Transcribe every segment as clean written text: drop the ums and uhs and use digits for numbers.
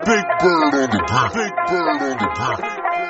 Big Bird on the beat. Big Bird on the beat.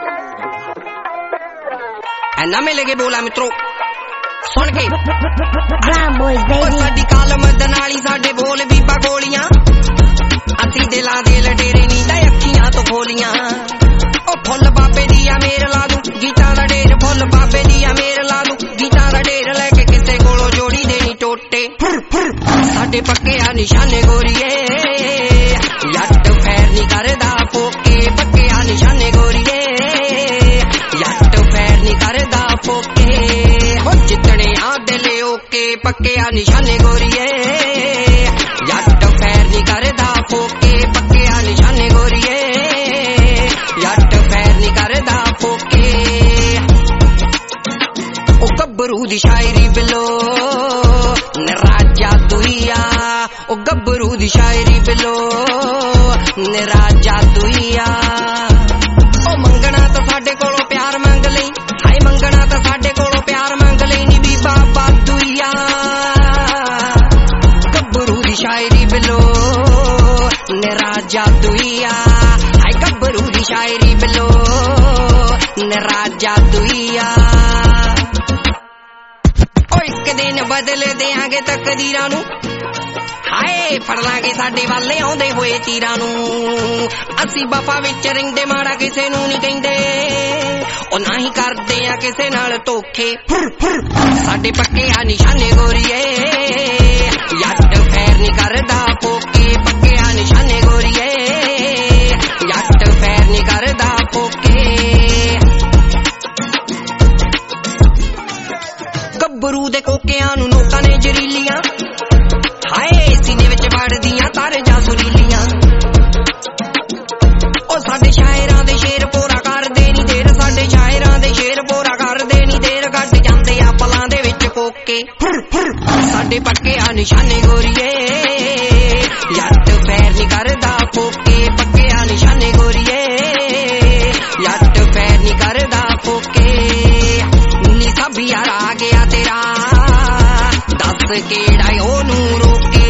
ਐਨਾ ਮਿਲ ਕੇ ਬੋਲਾ ਮਿੱਤਰੋ ਸੁਣ ਕੇ Brown boys baby ਸਾਡੀ ਕਾਲਮ ਦਨਾਲੀ ਸਾਡੇ ਬੋਲ ਵੀ ਬਗੋਲੀਆਂ ਅਸੀਂ ਦਿਲਾਂ ਦੇ ਲਟੇਰੇ ਨੀ ਲੈ ਅੱਖੀਆਂ ਤੋਂ ਖੋਲੀਆਂ ਉਹ ਫੁੱਲ ਬਾਬੇ ਦੀ ਆ ਮੇਰ ਲਾ ਦੂੰ ਗੀਤਾਂ ਦਾ ਢੇਰ ਫੁੱਲ ਬਾਬੇ ਦੀ ਆ ਮੇਰ ਲਾ ਦੂੰ ਗੀਤਾਂ ਦਾ ਢੇਰ ਲੈ ਕੇ ਕਿਸੇ ਕੋਲੋਂ ਜੋੜੀ ਦੇਣੀ ਟੋਟੇ ਸਾਡੇ ਪੱਕੇ ਆ ਨਿਸ਼ਾਨੇ ਗੋਰੀਏ ਯੱਟ ਫੈਰ ਨੀ ਕਰਦਾ ਫੋਕੇ ਪੱਕੇ ਆ ਨਿਸ਼ਾਨੇ ਗੋਰੀਏ ਯੱਟ ਫੈਰ ਨੀ ਕਰਦਾ ਫੋਕੇ ਹੋ ਜਿੱਤਣੇ ਆ ਦਿਲ ਓਕੇ ਪੱਕੇ ਆ ਨਿਸ਼ਾਨੇ ਗੋਰੀਏ ਯੱਟ ਫੈਰ ਨੀ ਕਰਦਾ ਫੋਕੇ ਪੱਕੇ ਆ ਨਿਸ਼ਾਨੇ ਗੋਰੀਏ ਯੱਟ ਫੈਰ ਨੀ ਕਰਦਾ ਫੋਕੇ ਉਹ ਗੱਭਰੂ ਦੀ ਸ਼ਾਇਰੀ ਬਿਲੋ ਨਰਾਜਾ ਦੁਈਆ ਉਹ ਗੱਭਰੂ ਦੀ ਸ਼ਾਇਰੀ ਬਿਲੋ ਨਰਾਜਾ ਦੁਈਆ ਉਹ ਮੰਗਣਾ ਤਾਂ ਸਾਡੇ ਕੋਲੋਂ ਪਿਆਰ ਮੰਗ ਲਈ ਹਾਏ ਮੰਗਣਾ ਤਾਂ ਸਾਡੇ ਕੋਲੋਂ ਪਿਆਰ ਮੰਗ ਲਈ ਨੀ ਵੀ ਬਾਬਾ ਦੁਈਆ ਗੱਭਰੂ ਦੀ ਸ਼ਾਇਰੀ ਬਿਲੋ ਨਰਾਜਾ ਦੁਈਆ ਹਾਏ ਗੱਭਰੂ ਦੀ ਸ਼ਾਇਰੀ ਬਿਲੋ ਨਰਾਜਾ ਦੁਈਆ ਇੱਕ ਦਿਨ ਬਦਲ ਦਿਆਂਗੇ ਤਕਦੀਰਾਂ ਨੂੰ ਹਾਏ ਫੜ ਲਾਂਗੇ ਸਾਡੇ ਵਾਲੇ ਆਉਂਦੇ ਹੋਏ ਤੀਰਾਂ ਨੂੰ ਅਸੀਂ ਵਫਾ ਵਿੱਚ ਰਹਿੰਦੇ ਮਾੜਾ ਕਿਸੇ ਨੂੰ ਨਹੀਂ ਕਹਿੰਦੇ ਉਹ ਨਾ ਹੀ ਕਰਦੇ ਆ ਕਿਸੇ ਨਾਲ ਧੋਖੇ ਸਾਡੇ ਪੱਕੇ ਆ ਨਿਸ਼ਾਨੇ ਗੋਰੀਏ ਯੱਟ ਫੈਰ ਨਹੀਂ ਕਰਦਾ ਫੋਕੇ ਪੱਕੇ ਆ ਨਿਸ਼ਾਨੇ ਗੋਰੀਏ ਯੱਟ ਫੈਰ ਨਹੀਂ ਕਰਦਾ ਫੋਕੇ ਗੱਭਰੂ ਦੇ ਕੋਕਿਆਂ ਨੂੰ ਨੋਕਾਂ ਨੇ ਜ਼ਰੀਲੀਆਂ ਹਾਏ ਸੀਨੇ ਵਿੱਚ ਵੜਦੀਆਂ ਤਾਰਾਂ ਸੁਰੀਲੀਆਂ ਉਹ ਸਾਡੇ ਸ਼ਾਇਰਾਂ ਦੇ ਸ਼ੇਰ ਪੂਰਾ ਕਰਦੇ ਨੀ ਦੇਰ ਸਾਡੇ ਸ਼ਾਇਰਾਂ ਦੇ ਸ਼ੇਰ ਪੂਰਾ ਕਰਦੇ ਨੀ ਦੇਰ ਗੱਡ ਜਾਂਦੇ ਆ ਪਲਾਂ ਦੇ ਵਿੱਚ ਕੋਕੇ ਸਾਡੇ ਪੱਕੇ ਆ ਨਿਸ਼ਾਨੇ ਗੋਰੀਏ ਯੱਟ ਫੈਰ ਨੀ ਕਰਦਾ ਫੋਕੇ ਪੱਕੇ ਆ ਨਿਸ਼ਾਨੇ ਗੋਰੀਏ ਯੱਟ ਫੈਰ ਨੀ ਕਰਦਾ ਫੋਕੇ ਨੀ ਸਭ ਯਾਰ ਆ ਗਿਆ ਤੇਰਾ ਦੱਸ ਕਿਹੜਾ ਉਹਨੂੰ ਰੋਕੇ